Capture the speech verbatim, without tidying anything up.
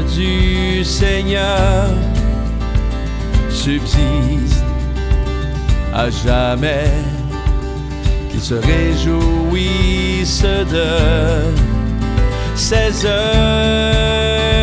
du Seigneur subsiste à jamais, qu'ils se réjouissent de ses œuvres.